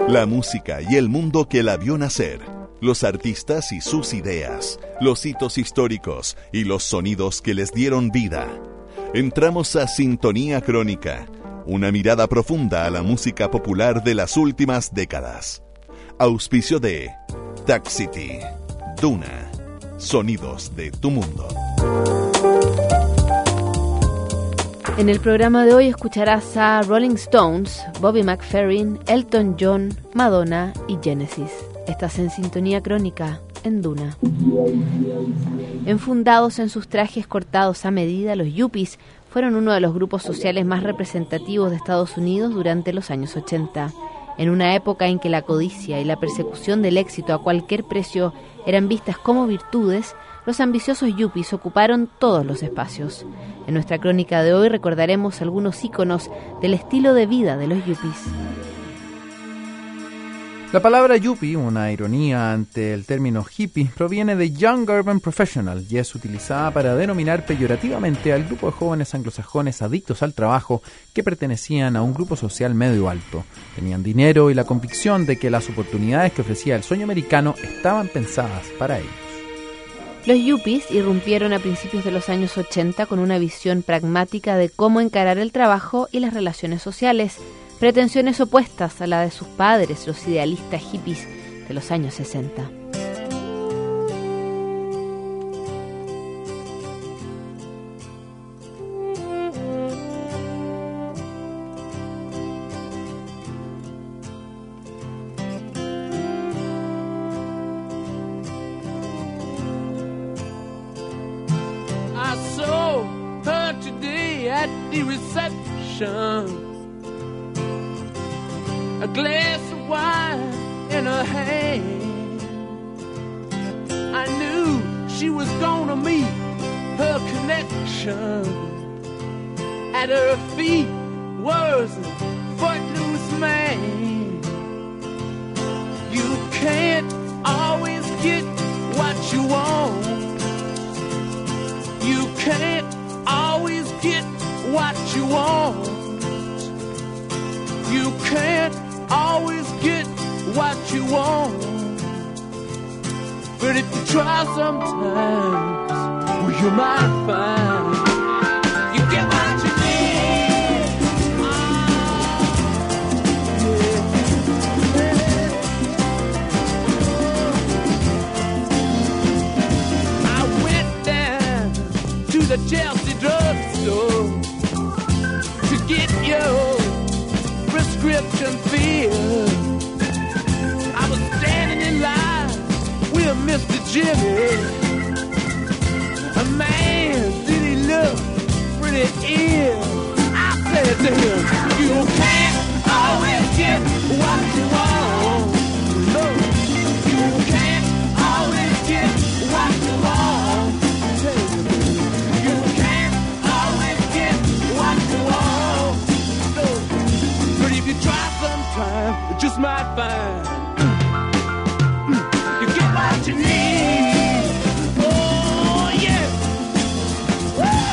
La música y el mundo que la vio nacer, los artistas y sus ideas, los hitos históricos y los sonidos que les dieron vida. Entramos a Sintonía Crónica, una mirada profunda a la música popular de las últimas décadas. Auspicio de Taxity, Duna, sonidos de tu mundo. En el programa de hoy escucharás a Rolling Stones, Bobby McFerrin, Elton John, Madonna y Genesis. Estás en Sintonía Crónica, en Duna. Enfundados en sus trajes cortados a medida, los Yuppies fueron uno de los grupos sociales más representativos de Estados Unidos durante los años 80. En una época en que la codicia y la persecución del éxito a cualquier precio eran vistas como virtudes, los ambiciosos yuppies ocuparon todos los espacios. En nuestra crónica de hoy recordaremos algunos íconos del estilo de vida de los yuppies. La palabra yuppie, una ironía ante el término hippie, proviene de Young Urban Professional y es utilizada para denominar peyorativamente al grupo de jóvenes anglosajones adictos al trabajo que pertenecían a un grupo social medio alto. Tenían dinero y la convicción de que las oportunidades que ofrecía el sueño americano estaban pensadas para ellos. Los yuppies irrumpieron a principios de los años 80 con una visión pragmática de cómo encarar el trabajo y las relaciones sociales, pretensiones opuestas a la de sus padres, los idealistas hippies de los años 60. I saw her today at the reception. A glass of wine in her hand. I knew she was gonna meet her connection. At her feet was a footloose man. You can't always get what you want. You can't always get what you want. You can't always get what you want. But if you try sometimes, well, you might find you get what you need. I went down to the Chelsea drugstore to get your prescription filled. I was standing in line with Mr. Jimmy. A man, did he look pretty ill? I said to him, you can't always get what you want. No, you can't always get what you want. You can't always get what you want. No, but if you try sometime, you just might find you get what you need. Oh yeah. Woo!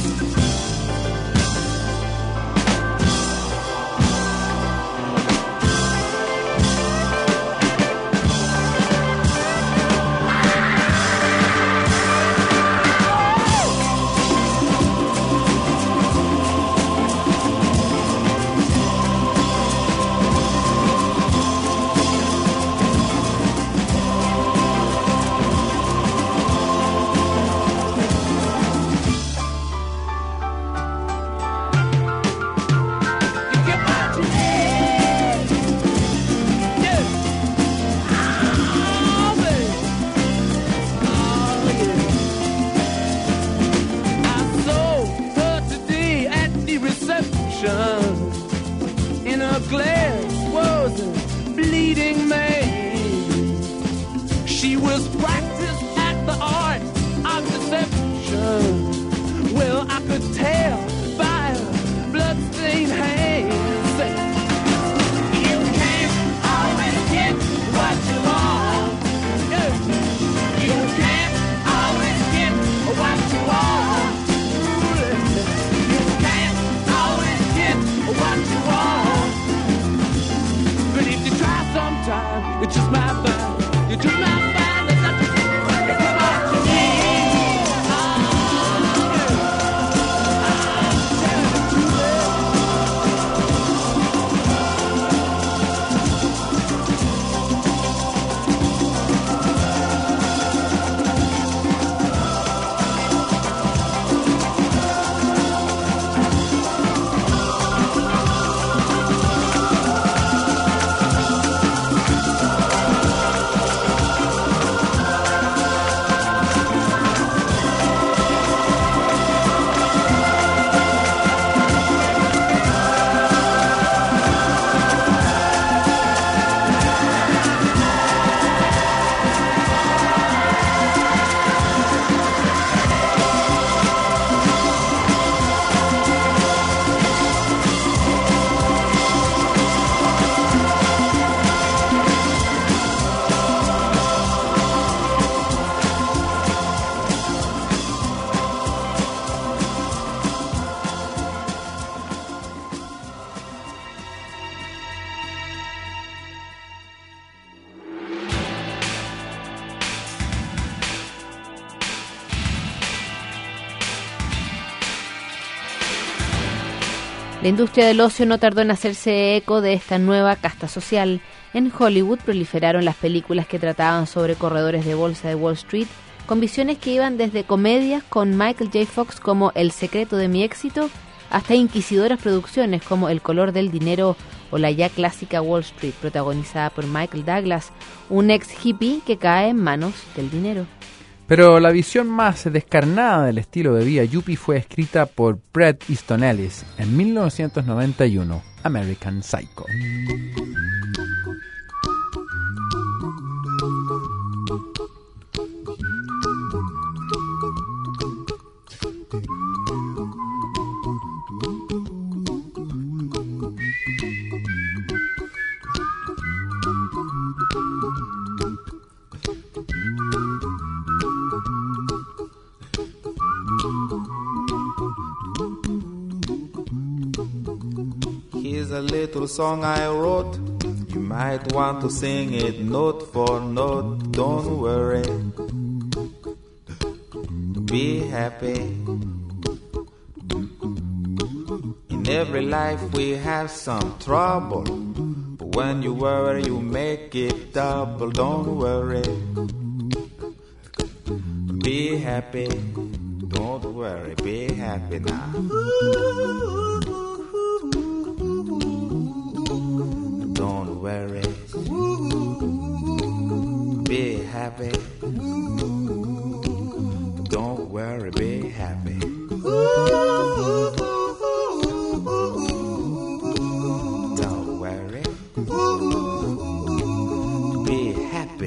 In her glass was a bleeding man. She was practiced at the art of deception. Well, I could tell by her bloodstained hands. You can't always get what you want. You can't always get what you want. You can't always get what you want. But if you try It's just my mind. You just my mind. La industria del ocio no tardó en hacerse eco de esta nueva casta social. En Hollywood proliferaron las películas que trataban sobre corredores de bolsa de Wall Street, con visiones que iban desde comedias con Michael J. Fox como El secreto de mi éxito, hasta inquisidoras producciones como El color del dinero o la ya clásica Wall Street, protagonizada por Michael Douglas, un ex hippie que cae en manos del dinero. Pero la visión más descarnada del estilo de vida yuppie fue escrita por Bret Easton Ellis en 1991, American Psycho. Here's a little song I wrote. You might want to sing it note for note. Don't worry. Be happy. In every life we have some trouble. But when you worry, you make it double. Don't worry. Be happy. Don't worry. Be happy now. Don't worry. Be happy. Don't worry, be happy. Don't worry. Be happy.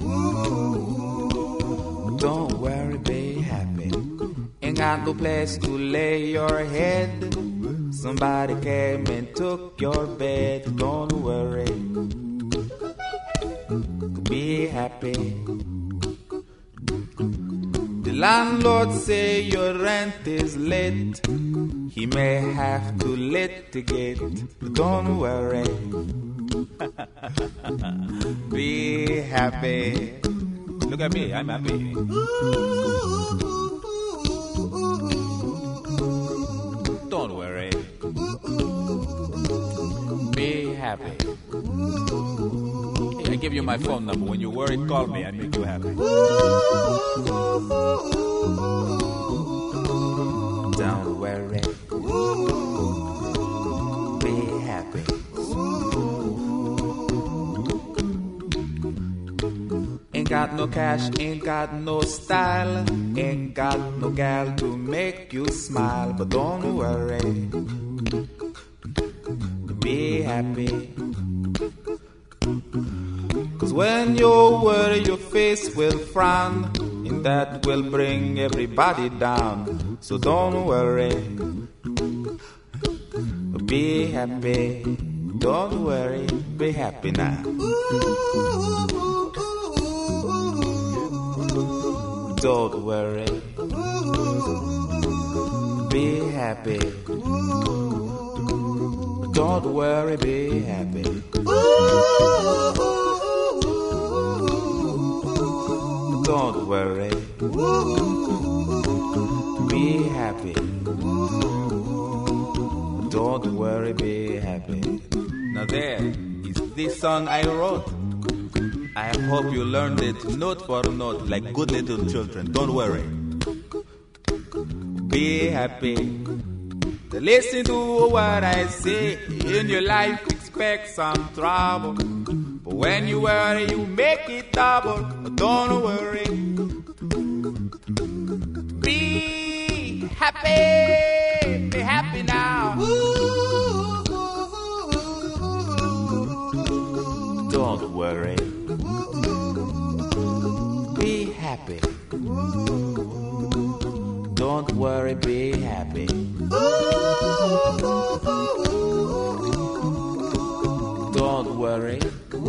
Don't worry, be happy. Ain't got no place to lay your head. Somebody came and took your bed. Don't worry. Be happy. The landlord say your rent is late. He may have to litigate. But don't worry. Be happy. Look at me, I'm happy. Don't worry. Be happy. Hey, I give you my phone number. When you're worried, call me. I make you happy. Don't worry. Be happy. Ain't got no cash, ain't got no style, ain't got no gal to make you smile. But don't worry. Be happy. Cause when you worry, your face will frown, and that will bring everybody down. So don't worry. Be happy. Don't worry. Be happy now. Don't worry. Be happy. Don't worry, be happy. Don't worry. Be happy. Don't worry, be happy. Now there is this song I wrote. I hope you learned it note for note like good little children. Don't worry. Be happy. Listen to what I say. In your life, expect some trouble. But when you worry, you make it double. Don't worry. Be happy. Be happy now. Don't worry. Be happy. Don't worry, be happy. Don't worry.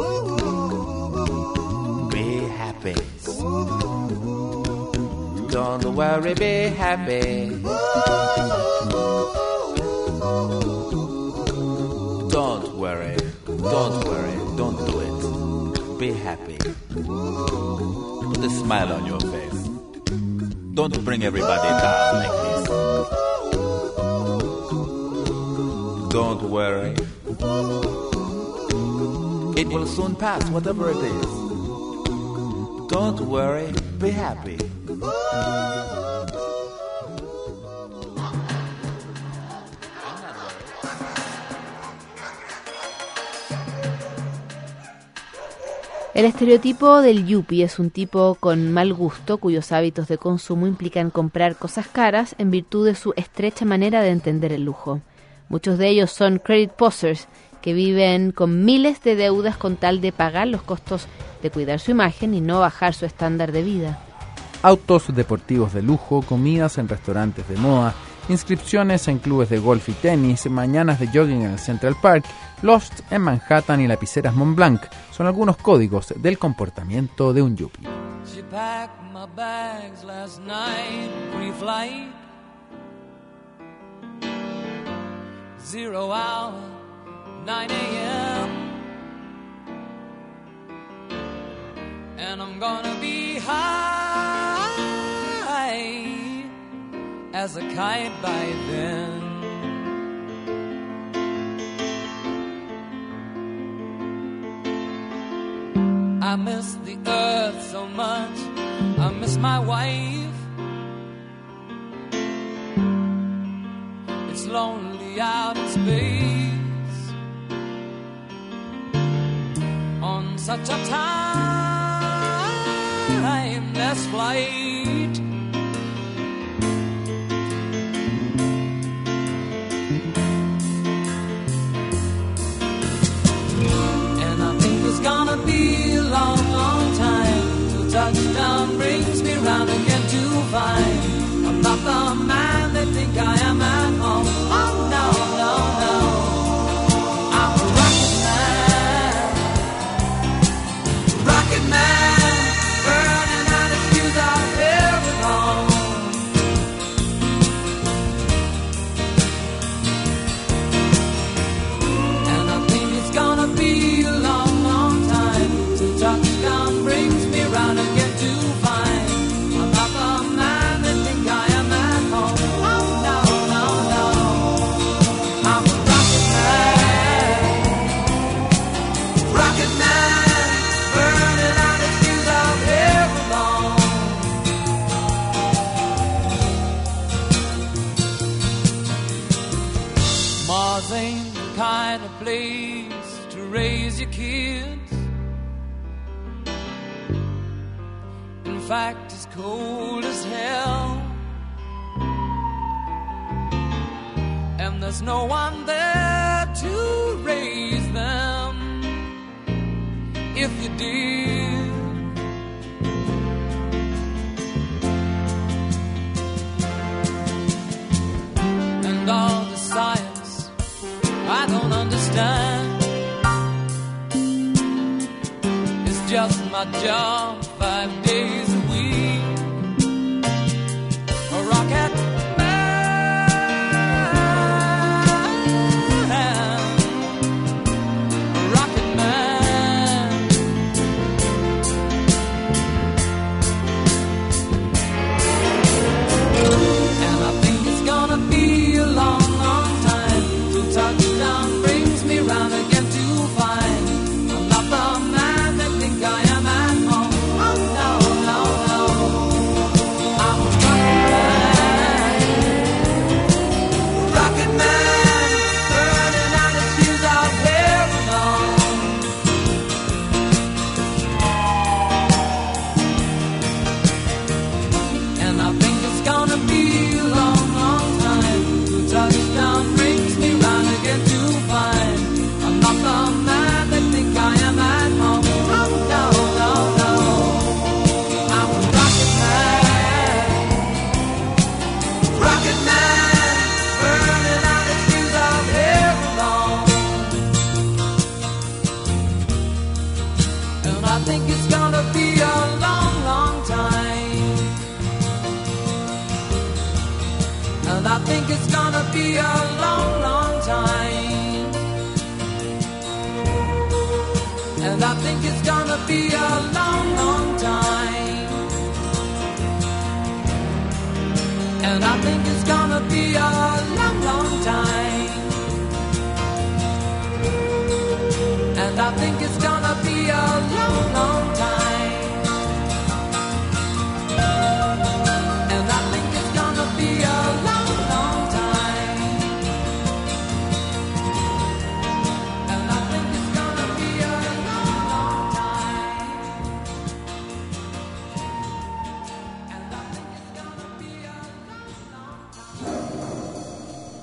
Be happy. Don't worry, be happy. Don't worry. Don't worry. Don't do it. Be happy. Put a smile on your face. Don't bring everybody down like this. Don't worry. It will soon pass, whatever it is. Don't worry, be happy. El estereotipo del yuppie es un tipo con mal gusto cuyos hábitos de consumo implican comprar cosas caras en virtud de su estrecha manera de entender el lujo. Muchos de ellos son credit posers, que viven con miles de deudas con tal de pagar los costos de cuidar su imagen y no bajar su estándar de vida. Autos deportivos de lujo, comidas en restaurantes de moda, inscripciones en clubes de golf y tenis, mañanas de jogging en el Central Park, Lost en Manhattan y lapiceras Montblanc son algunos códigos del comportamiento de un yuppie. She packed my bags last night, pre-flight. 0 hour, 9 a.m. And I'm gonna be high as a kite by then. I miss the earth so much, I miss my wife. It's lonely out in space on such a timeless flight. And I think it's gonna be a long, long time till touchdown brings me round again to find I'm not the man they think I am at home. Oh no, no, no, I'm a rocket man, burning out his fuse out here at home. And I think it's gonna be a long, long time till touchdown brings me round again to find I'm not the man they think I am at home. Oh no, no, no, I'm a rocket man, burning out his fuse out here alone. Mars ain't the kind of place to raise your kids. In fact, it's cold as hell. And there's no one there to raise them. If you did, and all the science I don't understand, it's just my job 5 days a week. A rocket And I think it's gonna be a long, long time. And I think it's gonna be a long, long time. And I think it's gonna be a long, long time. And I think it's gonna be a long, long time. And I think it's gonna be a long, long time. And I think it's gonna be a long, long time.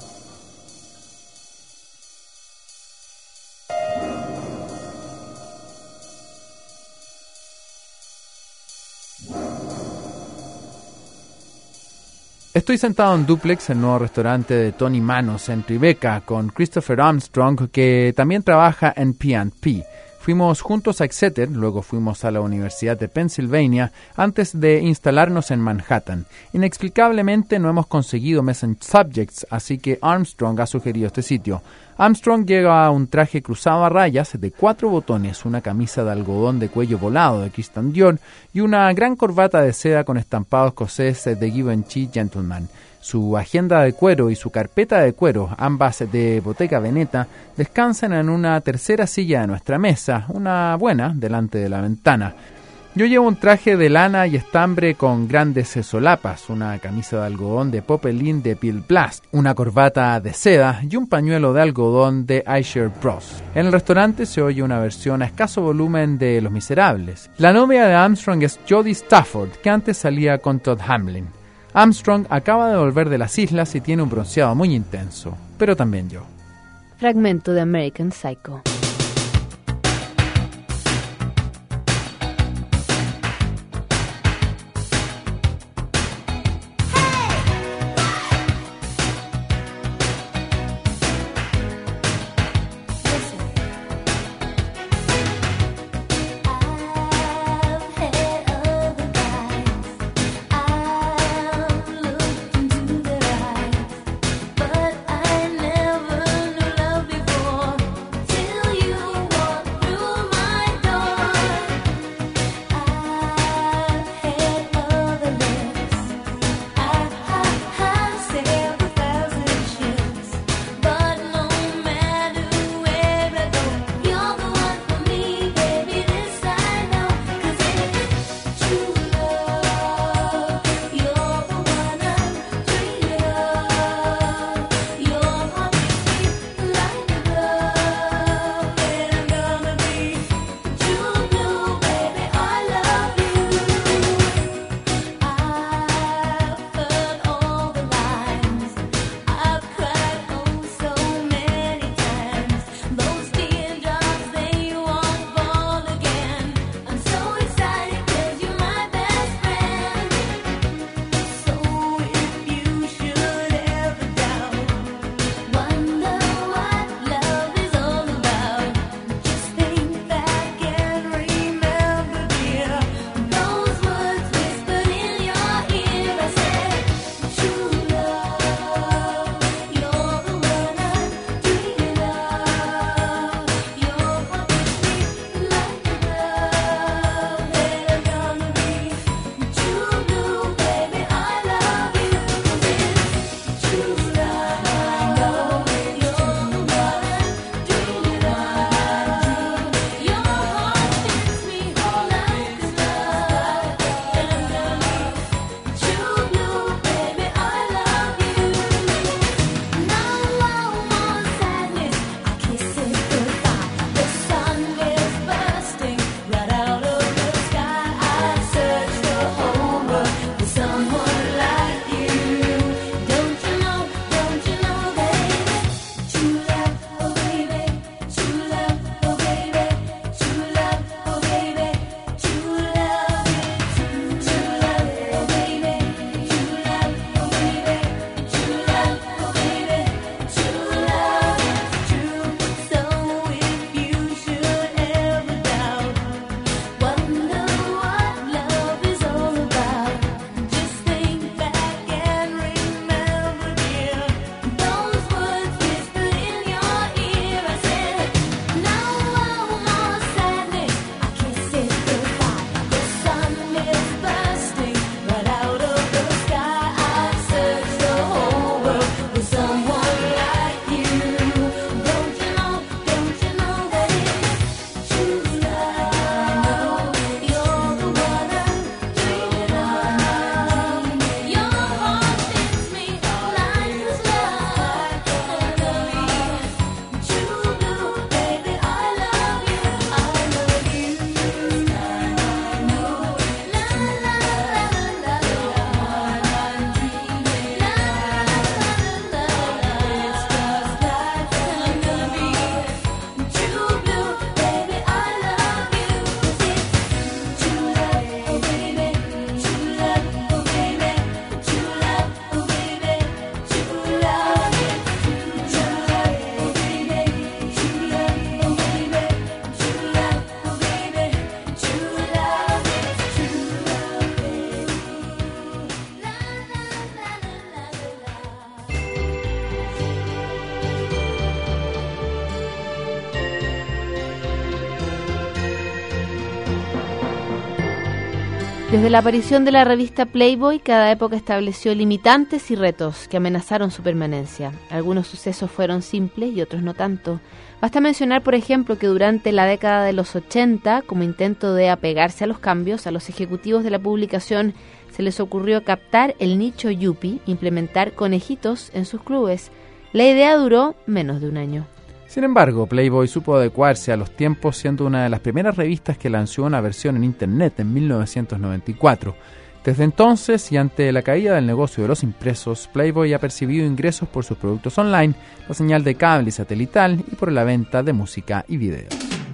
Estoy sentado en Duplex, el nuevo restaurante de Tony Manos en Tribeca, con Christopher Armstrong, que también trabaja en P&P. Fuimos juntos a Exeter, luego fuimos a la Universidad de Pennsylvania, antes de instalarnos en Manhattan. Inexplicablemente no hemos conseguido Message Subjects, así que Armstrong ha sugerido este sitio. Armstrong lleva un traje cruzado a rayas de 4 botones, una camisa de algodón de cuello volado de Christian Dior y una gran corbata de seda con estampado escocés de Givenchy Gentleman. Su agenda de cuero y su carpeta de cuero, ambas de Bottega Veneta, descansan en una tercera silla de nuestra mesa, una buena, delante de la ventana. Yo llevo un traje de lana y estambre con grandes solapas, una camisa de algodón de Popelin de Peel Blast, una corbata de seda y un pañuelo de algodón de Aisher Bros. En el restaurante se oye una versión a escaso volumen de Los Miserables. La novia de Armstrong es Jodie Stafford, que antes salía con Todd Hamlin. Armstrong acaba de volver de las islas y tiene un bronceado muy intenso, pero también yo. Fragmento de American Psycho. But I never knew love before till Desde la aparición de la revista Playboy, cada época estableció limitantes y retos que amenazaron su permanencia. Algunos sucesos fueron simples y otros no tanto. Basta mencionar, por ejemplo, que durante la década de los 80, como intento de apegarse a los cambios, a los ejecutivos de la publicación se les ocurrió captar el nicho yuppie, implementar conejitos en sus clubes. La idea duró menos de un año. Sin embargo, Playboy supo adecuarse a los tiempos, siendo una de las primeras revistas que lanzó una versión en Internet en 1994. Desde entonces, y ante la caída del negocio de los impresos, Playboy ha percibido ingresos por sus productos online, la señal de cable y satelital y por la venta de música y videos.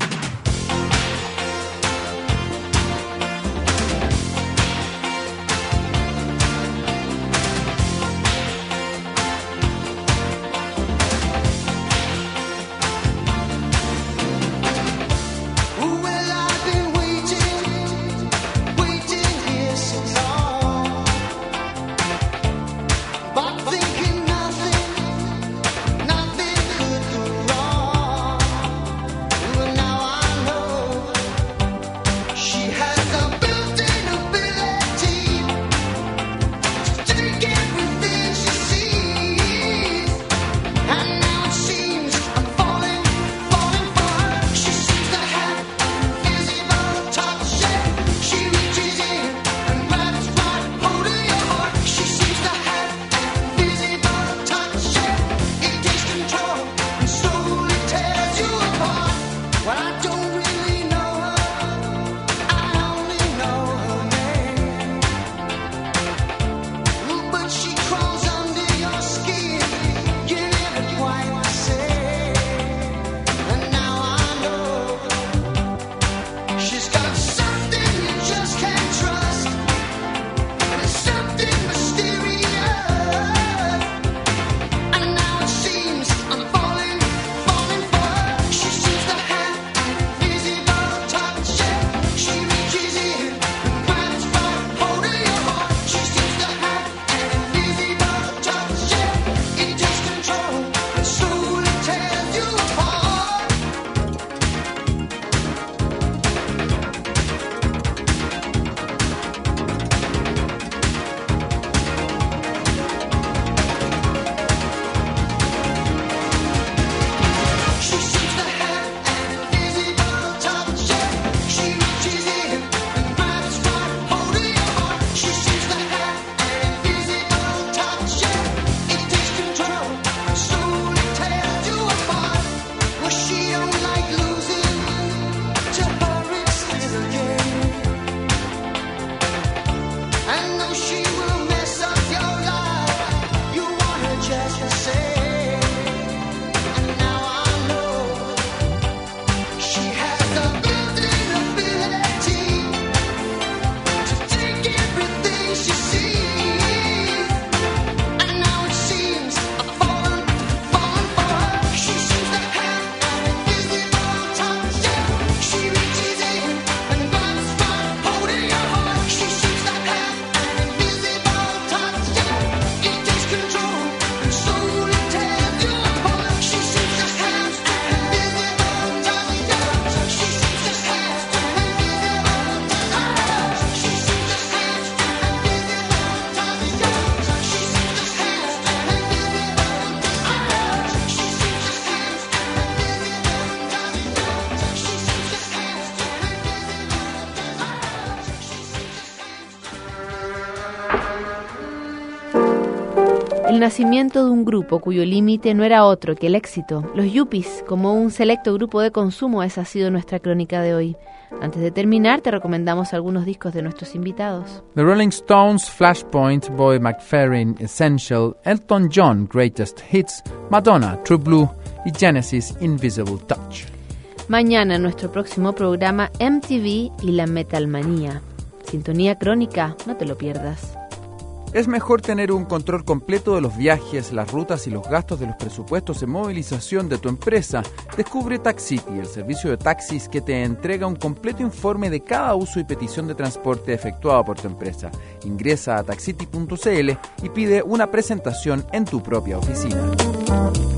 El nacimiento de un grupo cuyo límite no era otro que el éxito. Los yuppies, como un selecto grupo de consumo, esa ha sido nuestra crónica de hoy. Antes de terminar, te recomendamos algunos discos de nuestros invitados. The Rolling Stones, Flashpoint, Boy McFerrin, Essential, Elton John, Greatest Hits, Madonna, True Blue y Genesis, Invisible Touch. Mañana en nuestro próximo programa MTV y la Metalmanía. Sintonía crónica, no te lo pierdas. Es mejor tener un control completo de los viajes, las rutas y los gastos de los presupuestos en movilización de tu empresa. Descubre TaxCity, el servicio de taxis que te entrega un completo informe de cada uso y petición de transporte efectuado por tu empresa. Ingresa a taxcity.cl y pide una presentación en tu propia oficina.